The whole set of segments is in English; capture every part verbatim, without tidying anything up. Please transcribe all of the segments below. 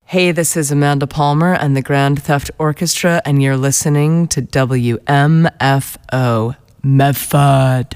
Hey, this is Amanda Palmer and the Grand Theft Orchestra, and you're listening to W M F O, Medford.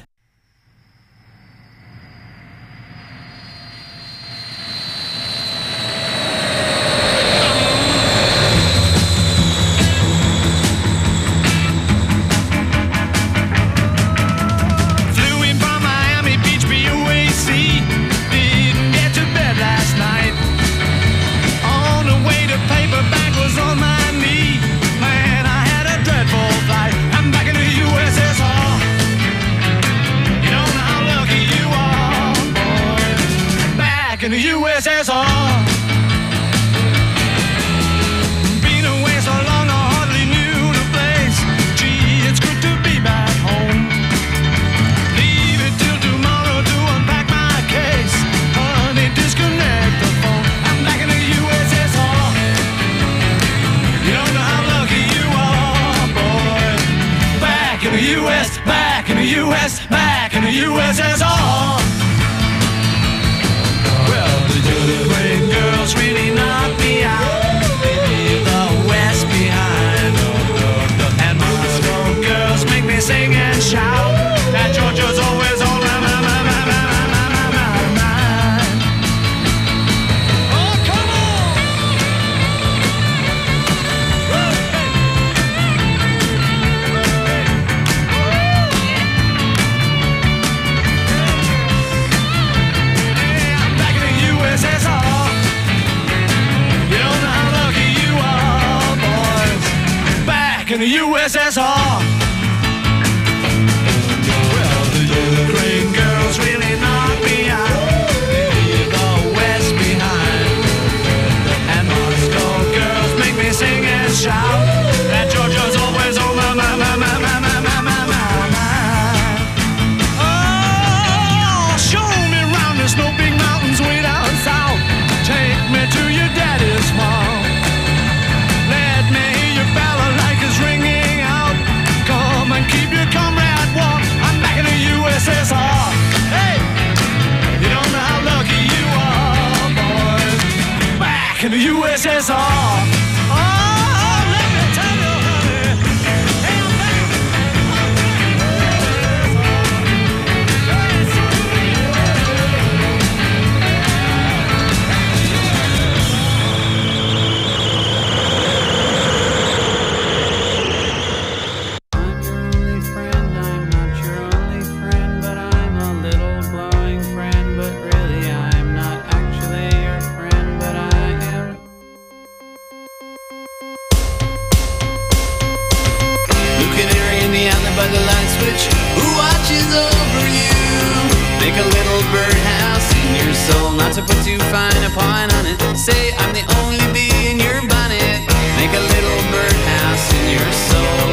In the U S S R, been away so long I hardly knew the place. Gee, it's good to be back home. Leave it till tomorrow to unpack my case. Honey, disconnect the phone. I'm back in the U S S R. You don't know how lucky you are, boy. Back in the U S, back in the U S, back in the U S S R. The great girls really knock me out. They leave the West behind. And Moscow girls make me sing and shout. That Georgia's always on my, my, my, my, my, my, my, my mind. Oh, come on! Hey, I'm back in the U S S R. In the U S S R. Well, the Ukraine girls really knock me out. They leave the West behind. And Moscow girls make me sing and shout. That Georgia's always on my, my, my, my, my, my, my, my, my mind. Oh, show me round, there's no big mountains way down south. Take me to your daddy's farm. Let me hear your balalaikas ringing out. Come and keep your comrade warm. I'm back in the U S S R. Hey, you don't know how lucky you are, boys. Back in the U S S R. Oh, let me tell you, honey. Hey, I'm back. By the light switch, who watches over you? Make a little birdhouse in your soul, not to put too fine a point on it. Say I'm the only bee in your bonnet. Make a little birdhouse in your soul.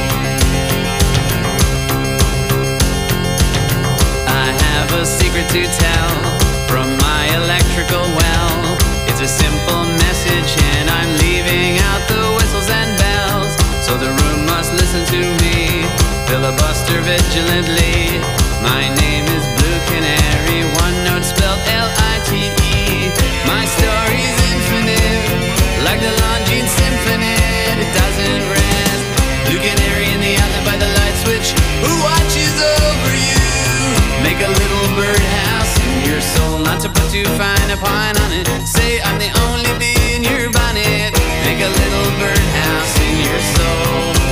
I have a secret to tell from my electrical well. It's a simple message and I'm leaving out the whistles and bells. So the room must listen to me, filibuster vigilantly. My name is Blue Canary, one note spelled L I T E. My story's infinite, like the Longines Symphony. It doesn't rest. Blue Canary in the outlet by the light switch, who watches over you? Make a little birdhouse in your soul, not to put too fine a point on it. Say I'm the only bee in your bonnet. Make a little birdhouse in your soul.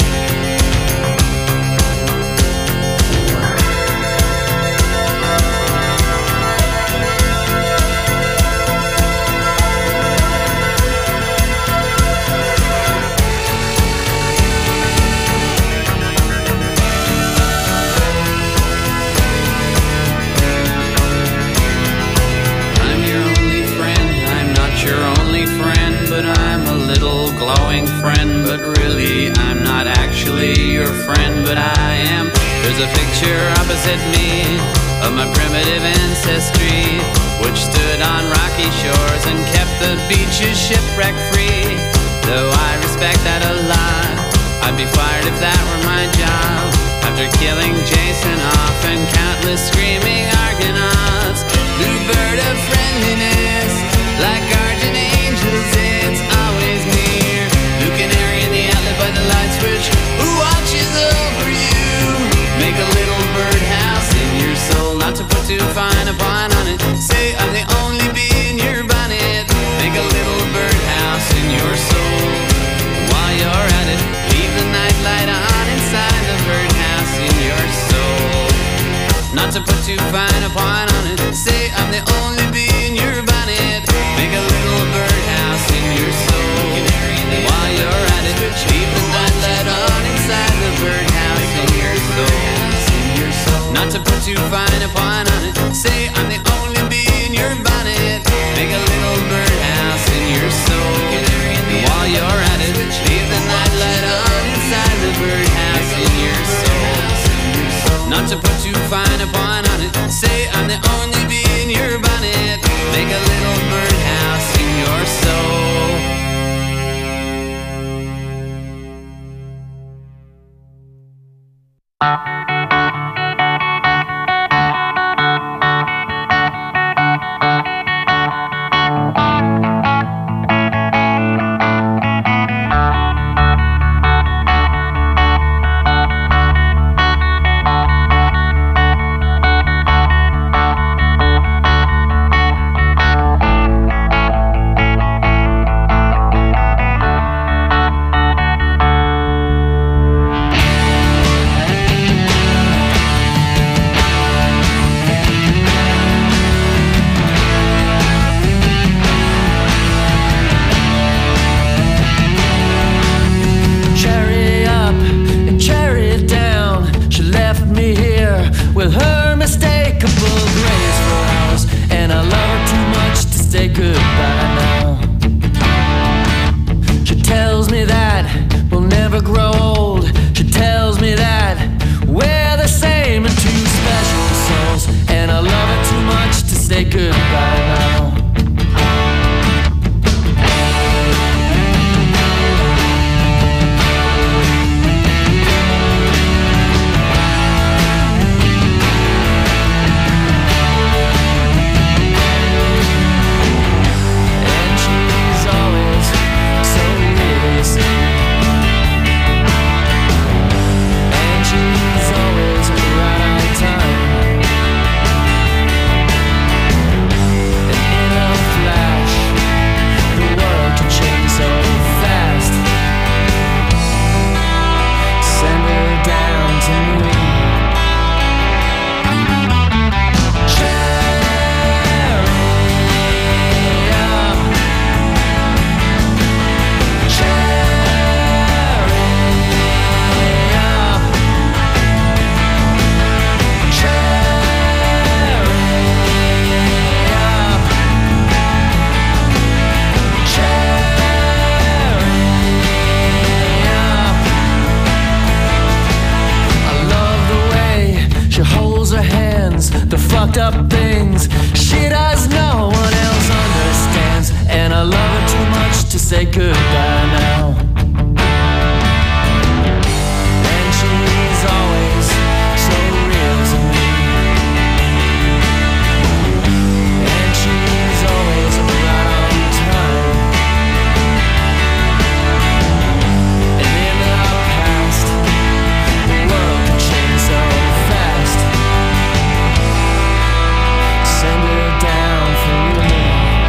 But I'm a little glowing friend. But really I'm not actually your friend, but I am. There's a picture opposite me of my primitive ancestry, which stood on rocky shores and kept the beaches shipwreck free. Though I respect that a lot, I'd be fired if that were my job. After killing Jason off and countless screaming Argonauts, new bird of friendliness, like guardian angels to put too fine a point on it. Say I'm the only bee in your bonnet. Make a little birdhouse in your soul. While you're at it, keep the nightlight on inside the birdhouse in your soul. Not to put too fine a point on it. Say I'm the only bee in your bonnet. Make a little birdhouse in your soul. While you're at it, leave the nightlight on inside the birdhouse in your soul. Not to put too fine a point on it. Say I'm the only bee in your bonnet. Make a little birdhouse in your soul. Up things she does no one else understands, and I love her too much to say goodbye now. And she's always so real to me, and she's always right on time. And in our past, the world can change so fast. Send her down for me.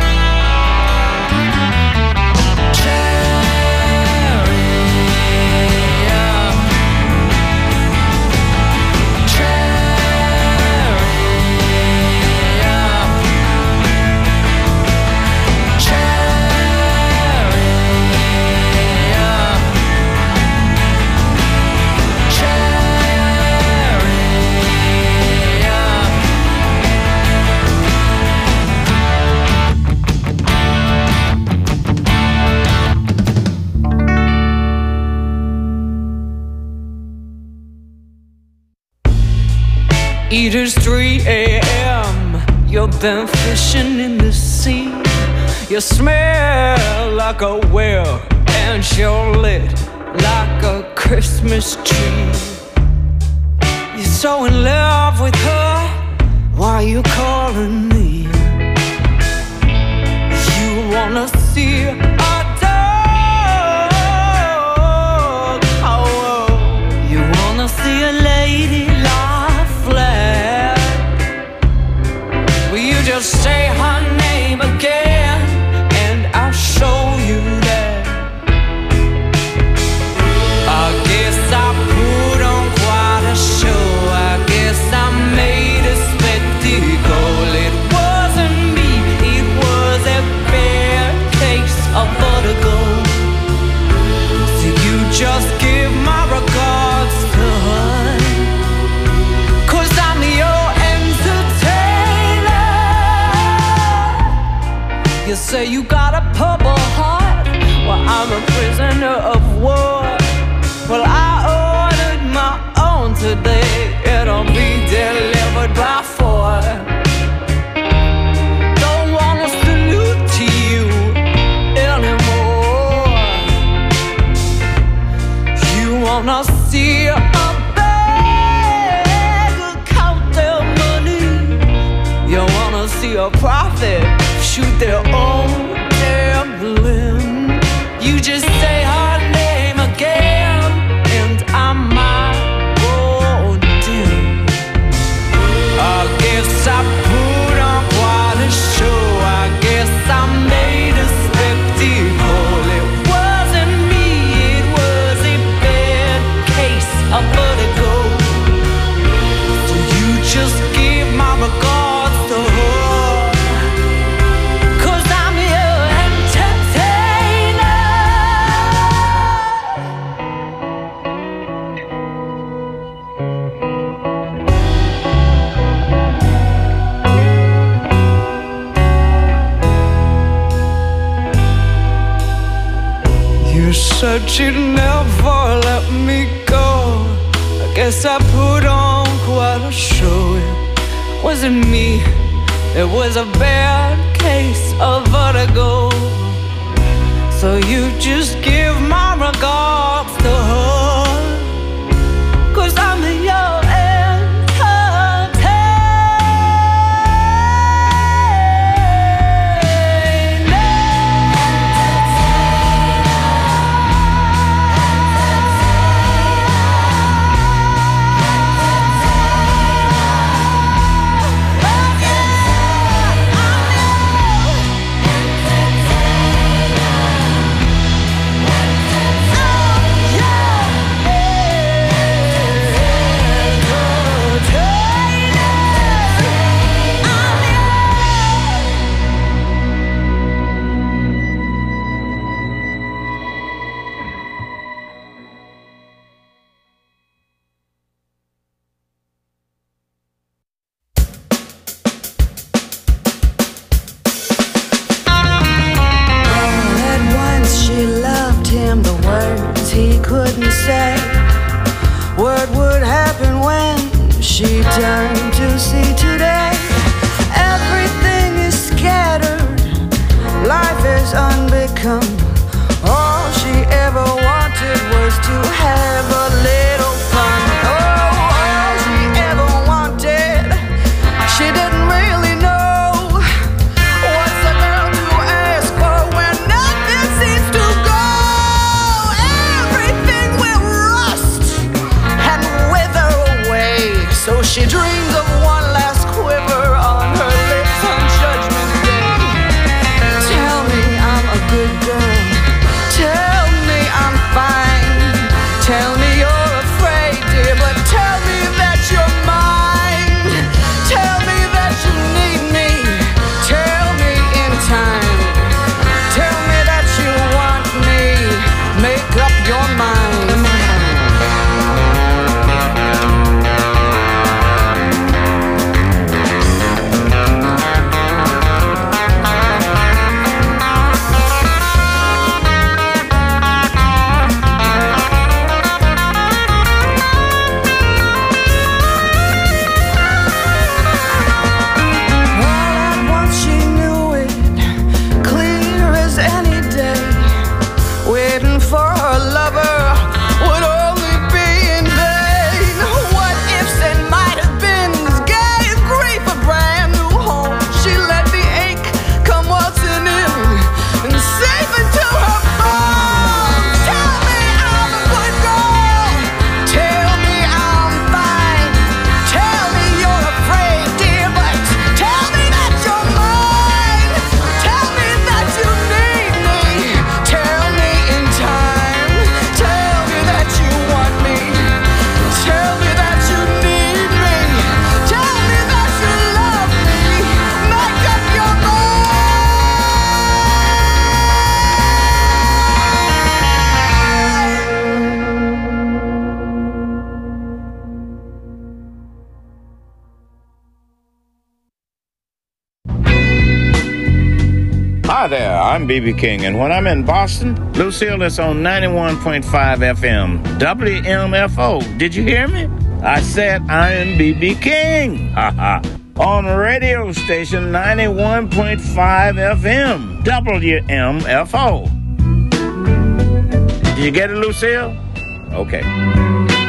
It is three a m You've been fishing in the sea. You smell like a whale, and you're lit like a Christmas tree. You're so in love with her, why are you calling me? You wanna see a dog, oh, you wanna see a lady lie flat. Will you just say her name again, and I'll show you that. I guess I put on quite a show. I guess I made a see a beggar count their money. You wanna see a prophet shoot their own gambling. You just say her name again, and I might go dim. I guess I put on quite a show. I guess I made a spectacle. It wasn't me, it was a bad case of vertigo. So you just give my regards to her, 'cause I'm your entertainer. You said you'd never let me go. I guess I put on quite a show. It wasn't me, it was a bad case of vertigo. So you just give my regards to her, 'cause I'm your what would happen when she turned to see today. Everything is scattered, life is unbecome. All she ever wanted was to have a little fun. Oh, all she ever wanted, she didn't really know. What's a girl to ask for when nothing seems to go? Everything will rust and wither away. So she dreams of one last quiver on her lips on Judgment Day. Tell me I'm a good girl, tell me I'm fine, tell me you're afraid, dear, but tell me that you're mine. Tell me that you need me, tell me in time, tell me that you want me, make up your mind. Hi there, I'm B B King, and when I'm in Boston, Lucille is on ninety-one point five F M, W M F O. Did you hear me? I said I'm B B King. Ha ha. On radio station ninety-one point five F M, W M F O. Did you get it, Lucille? Okay.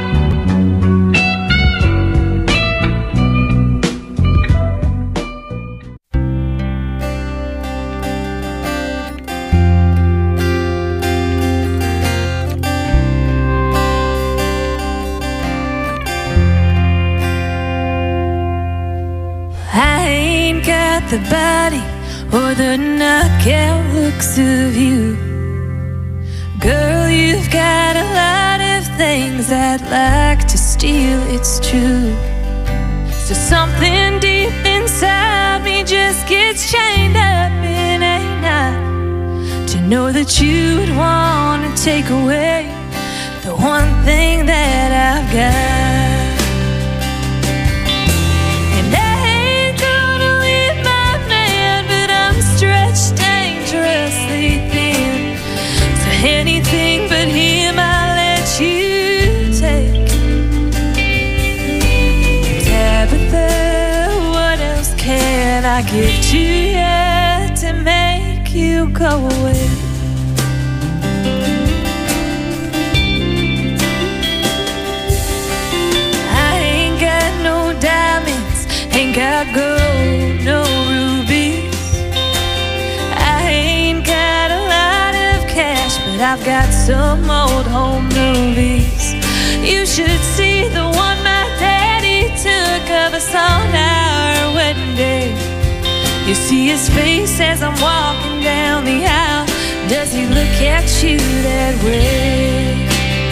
the body or the knockout looks of you. Girl, you've got a lot of things I'd like to steal, it's true. So something deep inside me just gets chained up in a knot, to know that you'd want to take away the one thing that I've got. And I ain't gonna leave my man, but I'm stretched dangerously thin. So anything but him I'll let you take. Tabitha, what else can I give to you to make you go away? Ain't got gold, no rubies. I ain't got a lot of cash, but I've got some old home movies. You should see the one my daddy took of us on our wedding day. You see his face as I'm walking down the aisle. Does he look at you that way?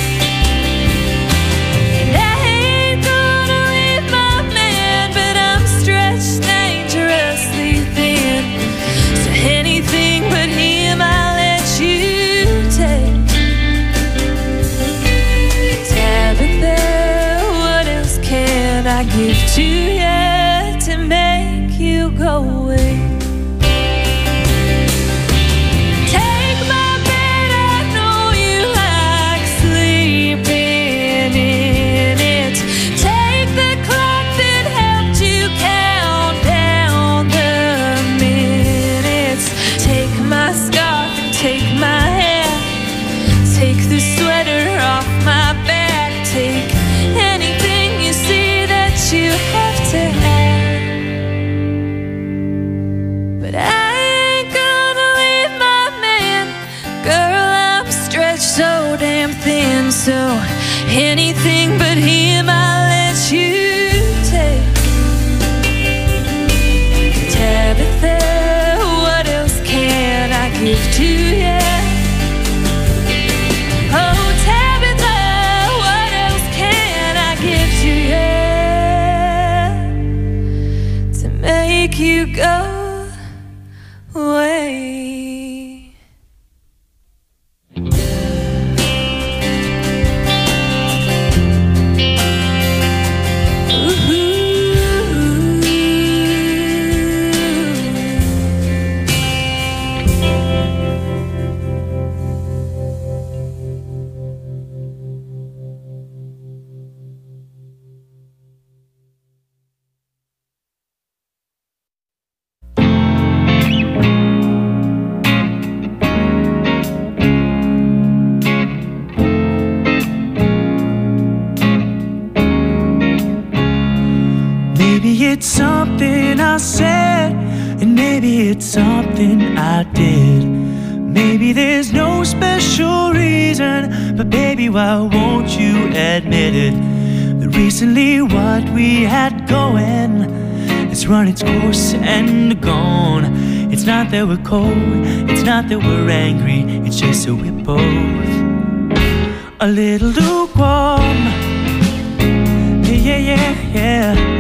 Dangerously thin. So anything but him I'll let you take. Tabitha, what else can I give to you to make you go away? Take my bed, I know you like sleeping in it. Take the clock that helped you count down the minutes. Take my scarf and take my hat. Take the sweater off my back. Take anything you see that you have to have. But I ain't gonna leave my man. Girl, I'm stretched so damn thin. So anything but him I'll let you take. Tabitha, what else can I give to you? Oh, Tabitha, what else can I give to you to make you go away? Maybe it's something I said, and maybe it's something I did. Maybe there's no special reason, but baby, why won't you admit it? That recently what we had going has run its course and gone. It's not that we're cold, it's not that we're angry, it's just that we're both a little lukewarm. Yeah, yeah, yeah, yeah.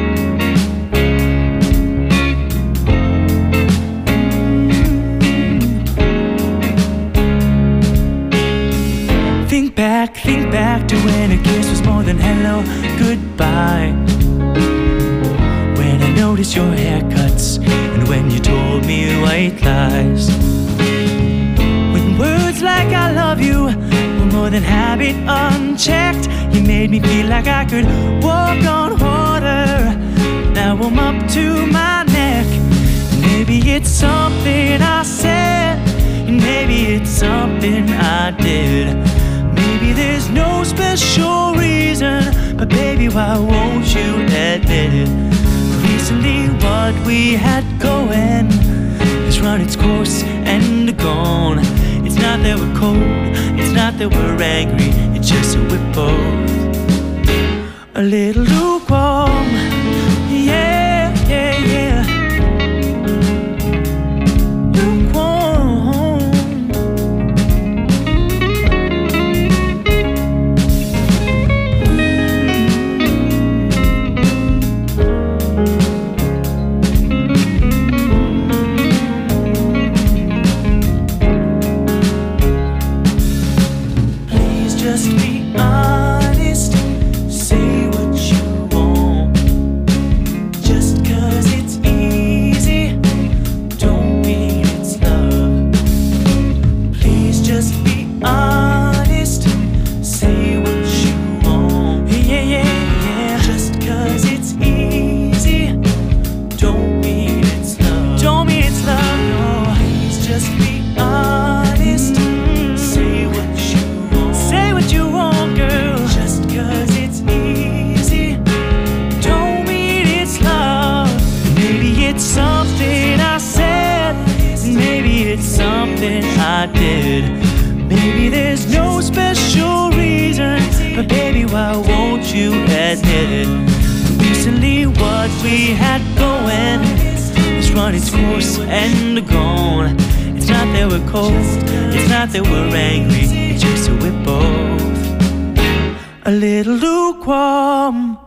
Think back, think back to when a kiss was more than hello, goodbye. When I noticed your haircuts and when you told me white lies. When words like I love you were more than habit unchecked. You made me feel like I could walk on water. Now I'm up to my neck. Maybe it's something I said, and maybe it's something I did. Maybe there's no special reason, but baby, why won't you admit it? Recently what we had going has run its course and gone. It's not that we're cold, it's not that we're angry, it's just that we're both a little lukewarm. Yeah, yeah, yeah. Just be honest, say what you want. Just cause it's easy, don't mean it's love. Please just be honest, say what you want. Yeah, yeah, yeah. Just cause it's easy, don't mean it's love. Don't mean it's love, no. Please just be honest, say what you want. Say what you want, girl. Just cause it's easy, don't mean it's love. Maybe it's something I said, maybe it's something I did. Maybe there's no special reason, but baby, why won't you admit it? Recently what we had going has run its course and gone. It's not that we're cold, it's not that we're angry, it's just that we're both a little lukewarm.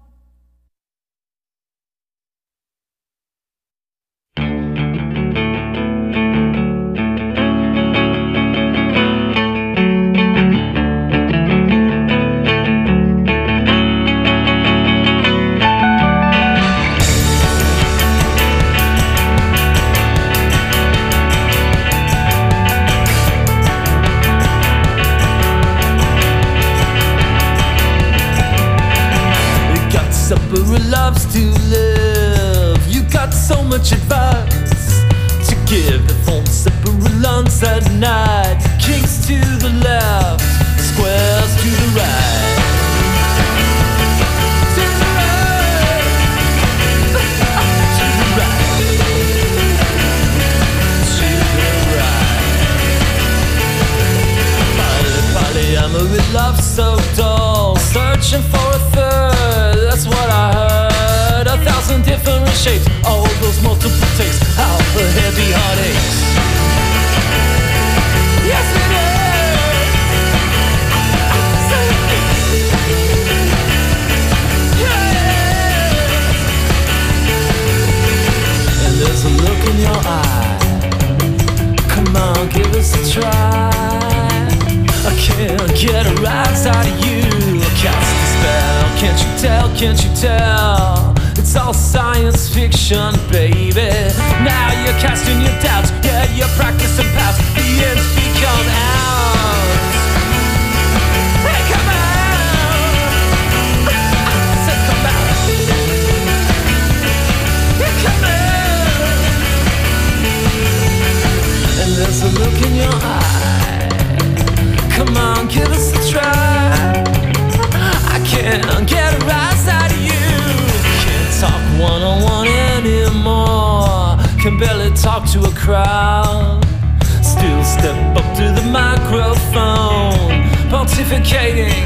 Who loves to live. You got so much advice to give. The phone supper lunch at night. Kings to the left, squares to the right. To the right. To the right. To the right. Polly, polyamor with love so dull. Searching for a third, that's what I heard. A thousand different shapes, all those multiple takes, how the heavy heartaches. Yes it is. Yeah. And there's a look in your eye. Come on, give us a try. I can't get a right side of you. Cast the spell, can't you tell, can't you tell? It's all science fiction, baby. Now you're casting your doubts, yeah, you're practicing past. The ends become out. Hey, come out. I said come out. Yeah, come out. And there's a look in your eye. Come on, give us a try. I can't get a rise out of you. Can't talk one-on-one anymore. Can barely talk to a crowd. Still step up to the microphone, pontificating.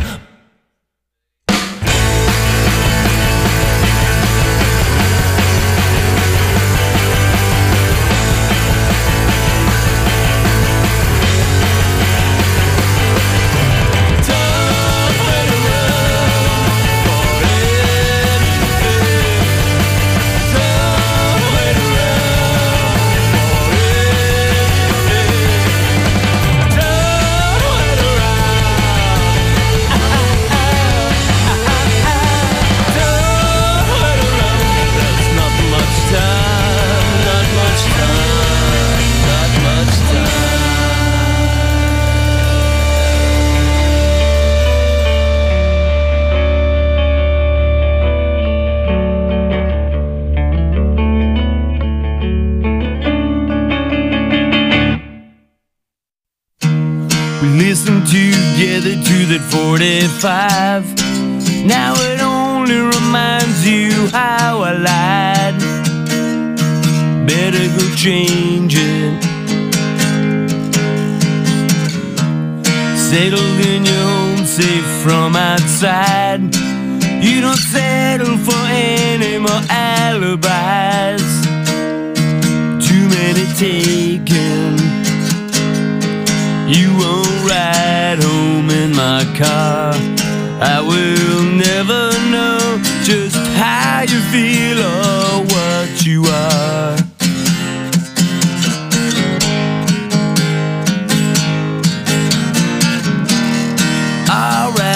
Together to that forty-five. Now it only reminds you how I lied. Better go change it. Settled in your home, safe from outside. You don't settle for any more alibis. Too many taken. You won't ride home in my car. I will never know just how you feel or what you are.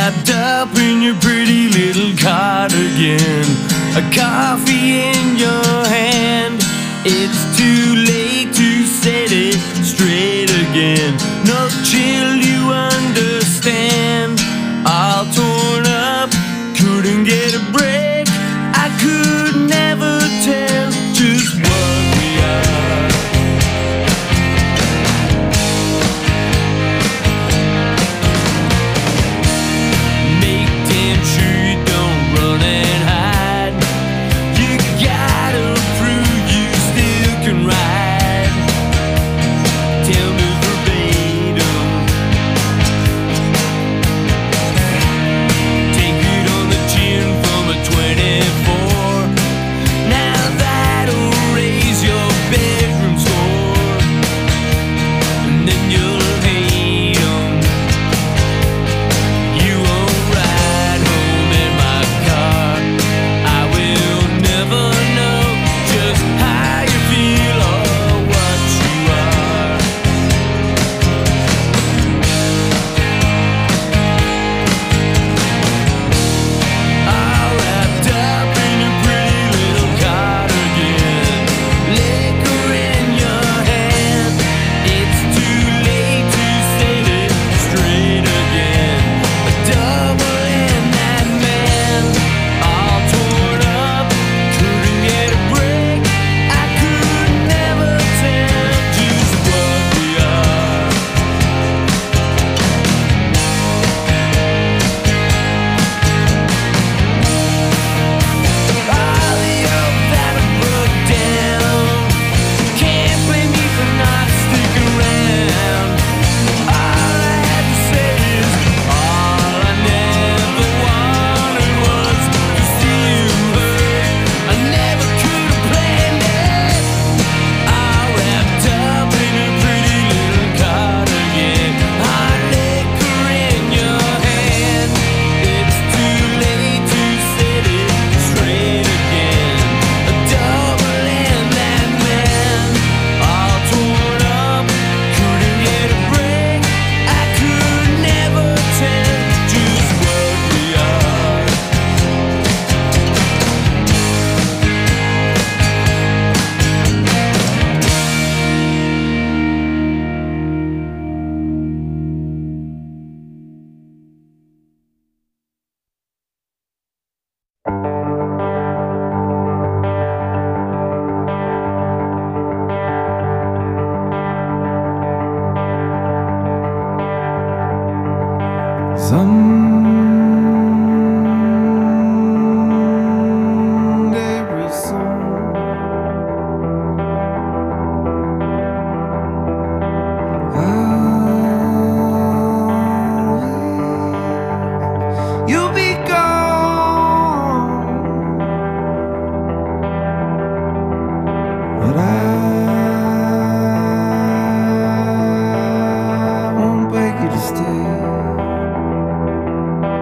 wrapped up in your pretty little cardigan, a coffee in your hand. It's too late to set it straight again. No chill, you understand. All torn up, couldn't get a break. I could never tell just what we are. Make damn sure you don't run and hide. You gotta prove you still can ride. Tell me verbatim. Take it on the chin from a twenty-four. Now that'll raise your bedroom score, and then you'll hate 'em. You won't ride home in my car. I will never know just how you feel or what you are. All wrapped up in your pretty little cardigan, liquor in your hand. It's too late to set it straight again. A double in that man, all torn up, couldn't get a break. I could never tell just what we are. All the hope that I broke down, can't blame me for not sticking around. All I had to say is, all I never wanted was to see you hurt. I never could have planned it. All wrapped up in a pretty little cardigan, hot liquor in your hand. It's too late to set it straight again. A double in that man, all torn up, couldn't get a break. I could never tell just what we are. Someday real soon, you'll be gone, but I won't beg you to stay.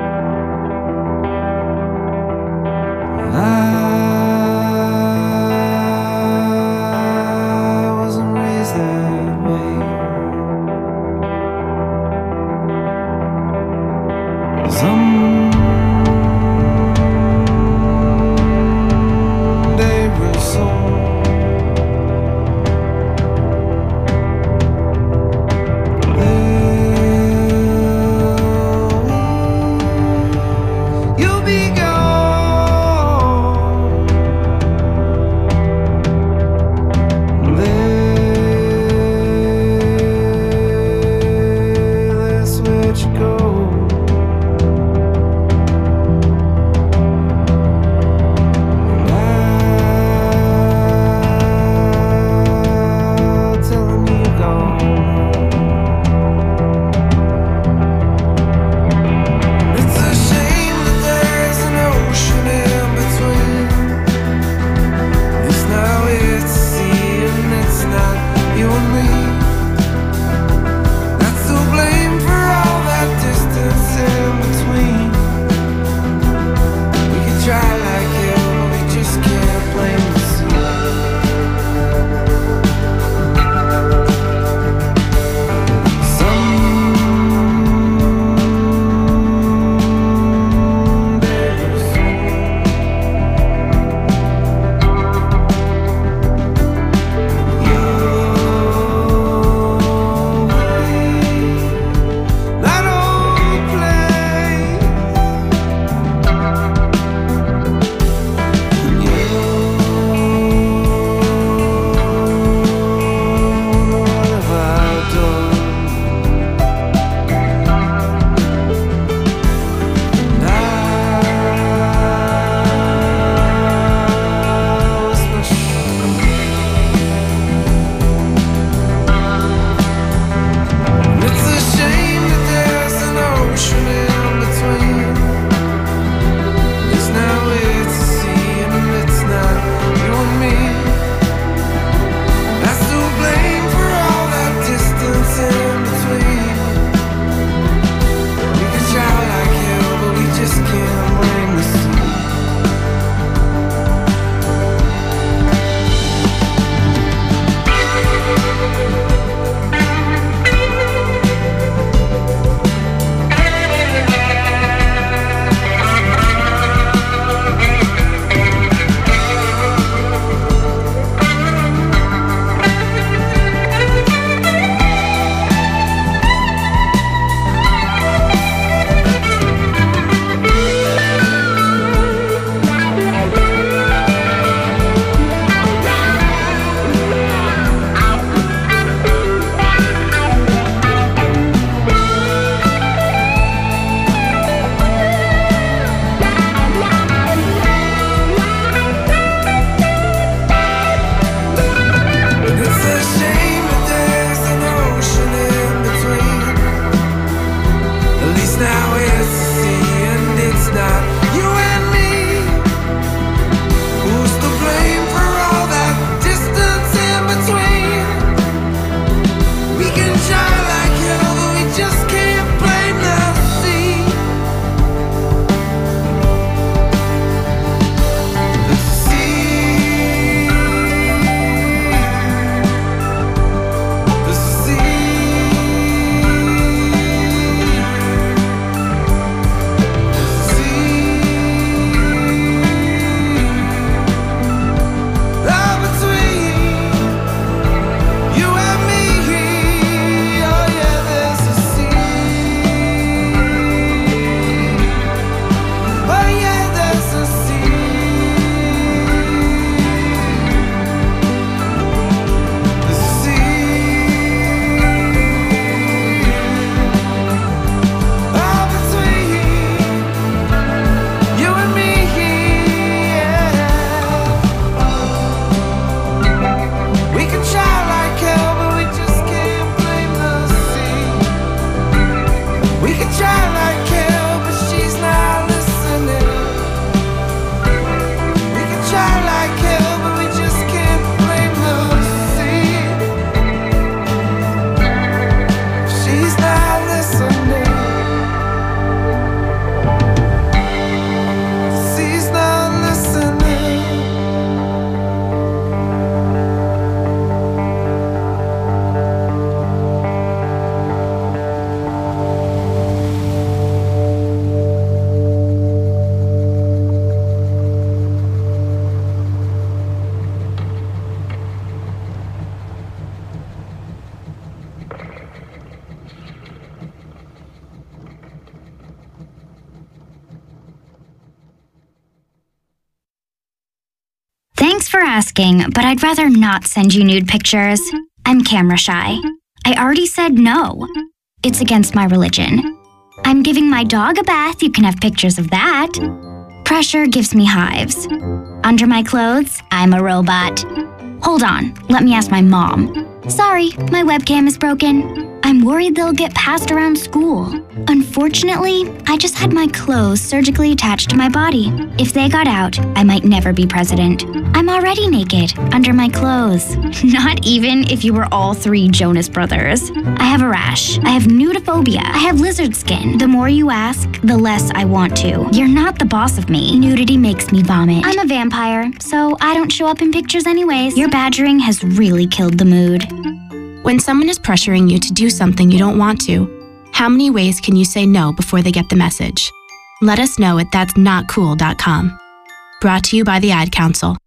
asking, but I'd rather not send you nude pictures. I'm camera shy. I already said no. It's against my religion. I'm giving my dog a bath. You can have pictures of that. Pressure gives me hives. Under my clothes, I'm a robot. Hold on, let me ask my mom. Sorry, my webcam is broken. I'm worried they'll get passed around school. Unfortunately, I just had my clothes surgically attached to my body. If they got out, I might never be president. I'm already naked, under my clothes. Not even if you were all three Jonas Brothers. I have a rash. I have nudophobia. I have lizard skin. The more you ask, the less I want to. You're not the boss of me. Nudity makes me vomit. I'm a vampire, so I don't show up in pictures anyways. Your badgering has really killed the mood. When someone is pressuring you to do something you don't want to, how many ways can you say no before they get the message? Let us know at that's not cool dot com. Brought to you by the Ad Council.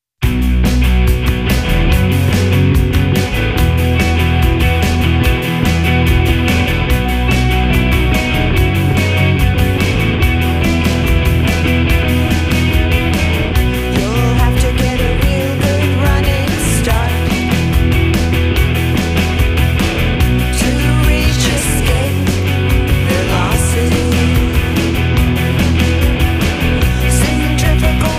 Centrifugal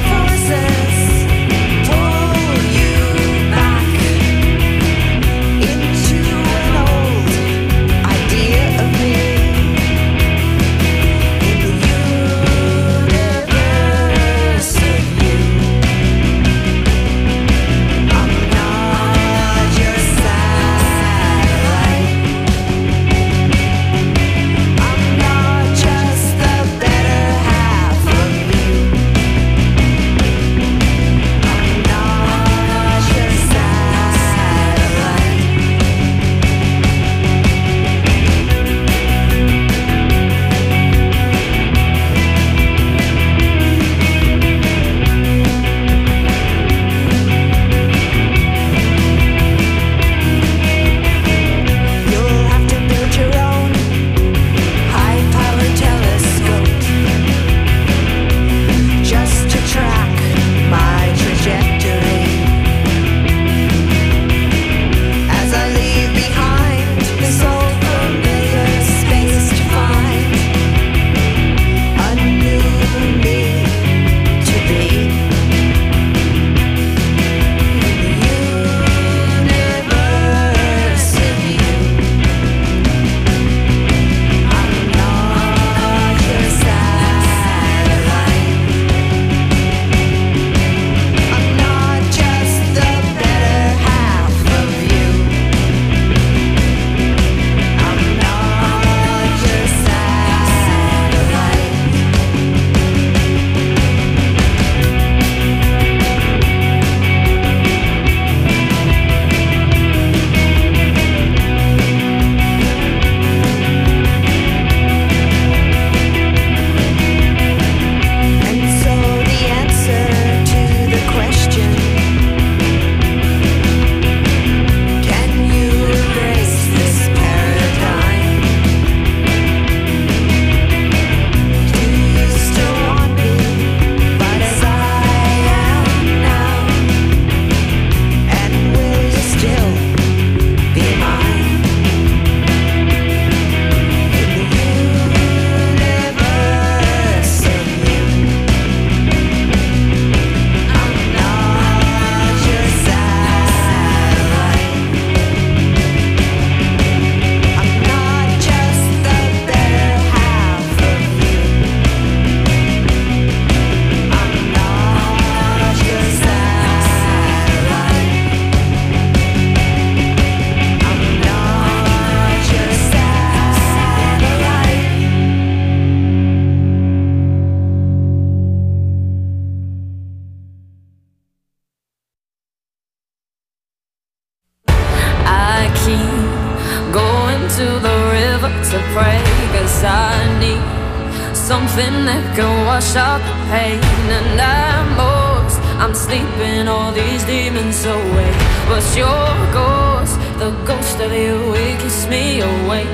to pray, cause I need something that can wash out the pain. And I'm most, I'm sleeping all these demons away. What's your ghost? The ghost of you, it keeps me awake.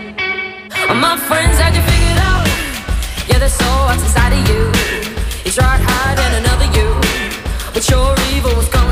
My friends had you figured out. Yeah, there's so what's inside of you. You tried hiding another you, but your evil was gone.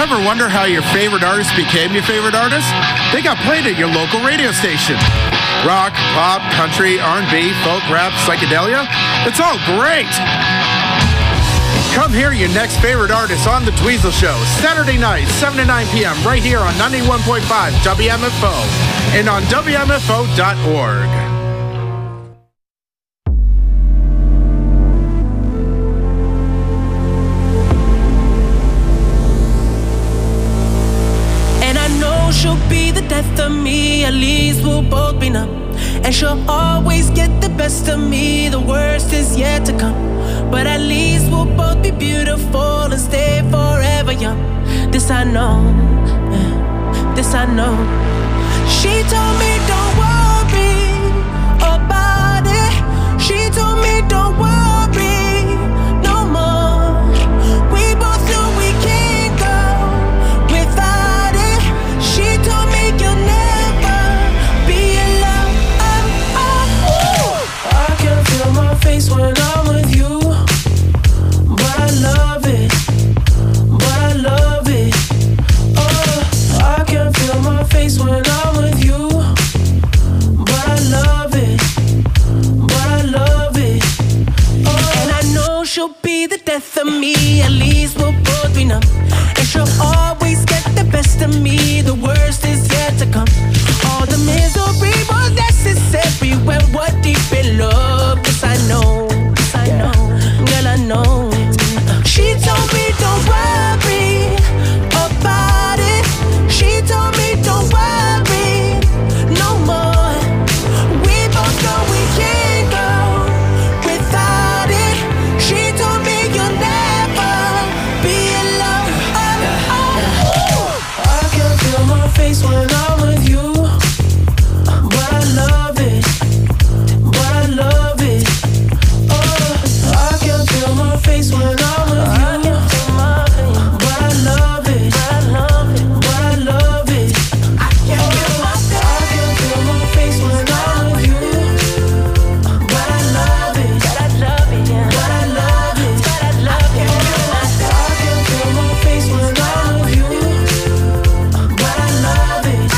Ever wonder how your favorite artist became your favorite artist? They got played at your local radio station. Rock, pop, country, R and B, folk, rap, psychedelia. It's all great. Come hear your next favorite artist on The Dweezil Show, Saturday night, seven to nine p.m. right here on ninety-one point five W M F O and on W M F O dot org. And I know she'll be the death of me, at least we'll both be numb. And she'll always get the best of me, the worst is yet to come. But at least we'll both be beautiful and stay forever young. This I know, yeah, this I know. She told me don't worry about it. She told me don't worry no more. We both know we can't go without it. She told me you'll never be alone. Oh, oh. I can feel my face when I'm with you. I love it, but I love it. Oh, I can feel my face when I'm with you. But I love it, but I love it. Oh, and I know she'll be the death of me, at least we'll both be numb. And she'll always get the best of me, the worst is yet to come. All the misery was necessary when we're deep in love. Yes, I know, yes, I know, girl, I know. She told me don't worry about it. She told me don't worry no more. We both know we can't go without it. She told me you'll never be alone. Oh, oh, oh. I can feel my face when I'm with you. But I love it, but I love it. Oh, I can feel my face when I'm with you. But I love it.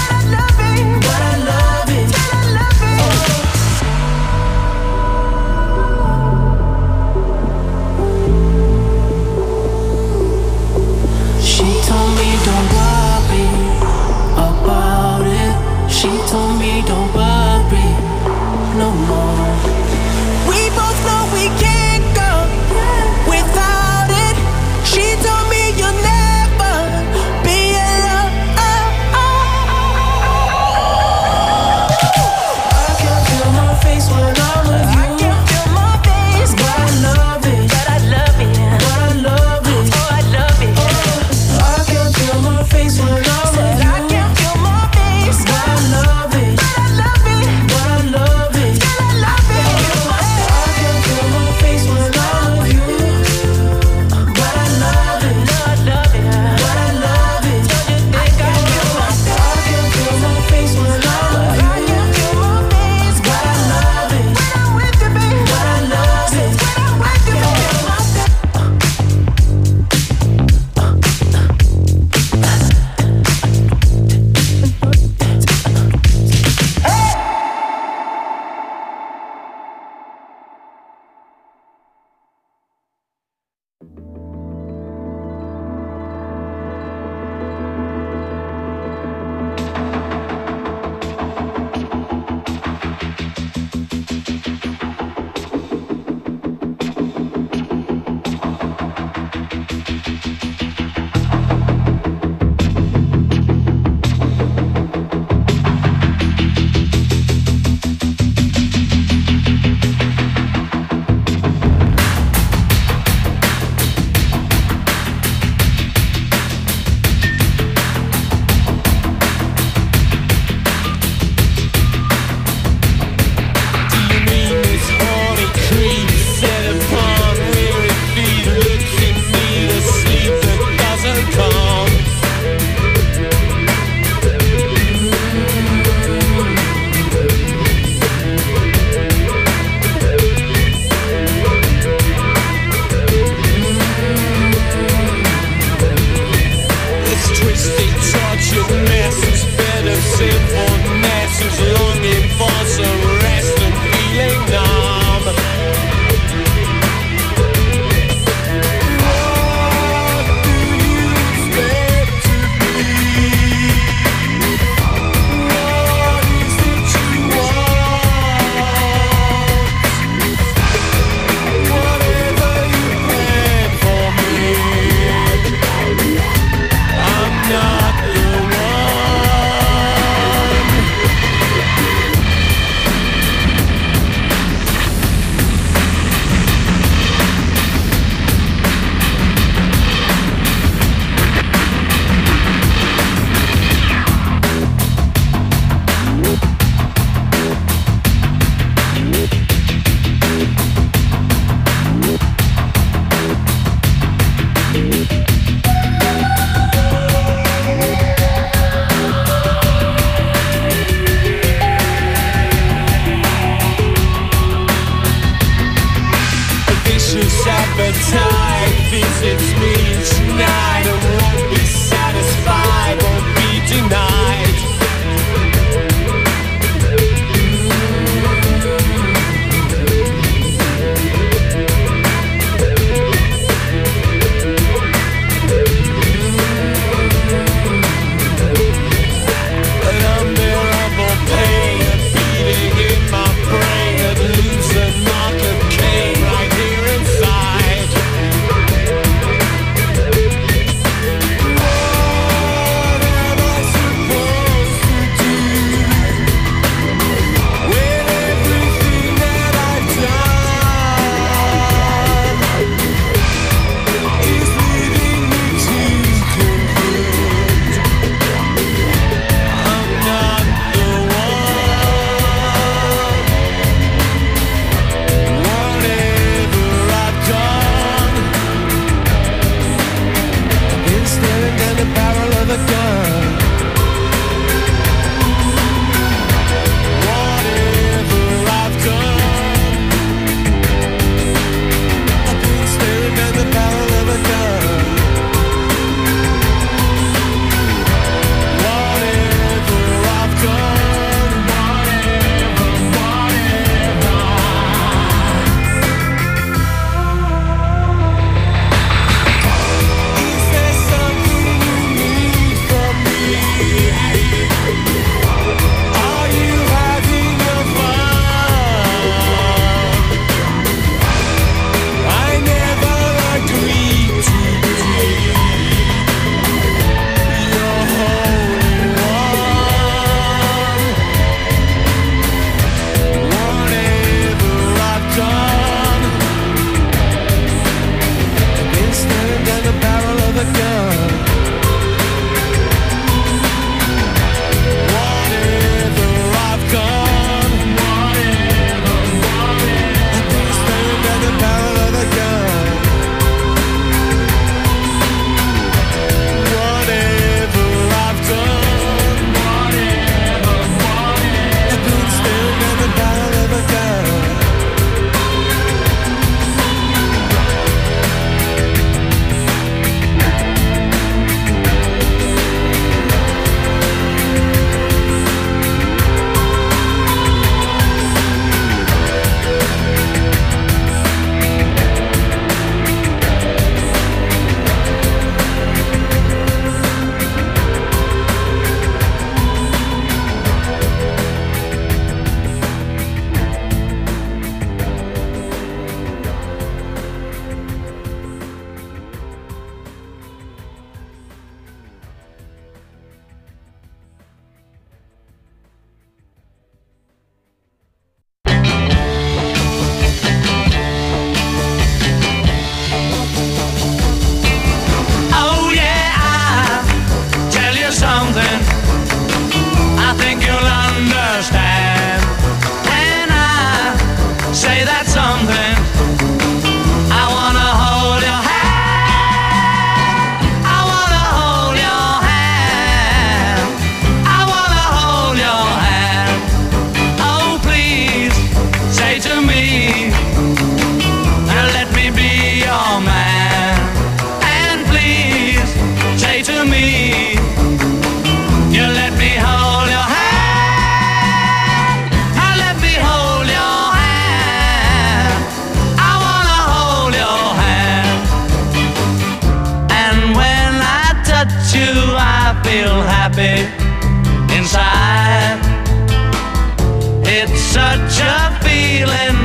me. You let me hold your hand. I let me hold your hand. I wanna hold your hand. And when I touch you, I feel happy inside. It's such a feeling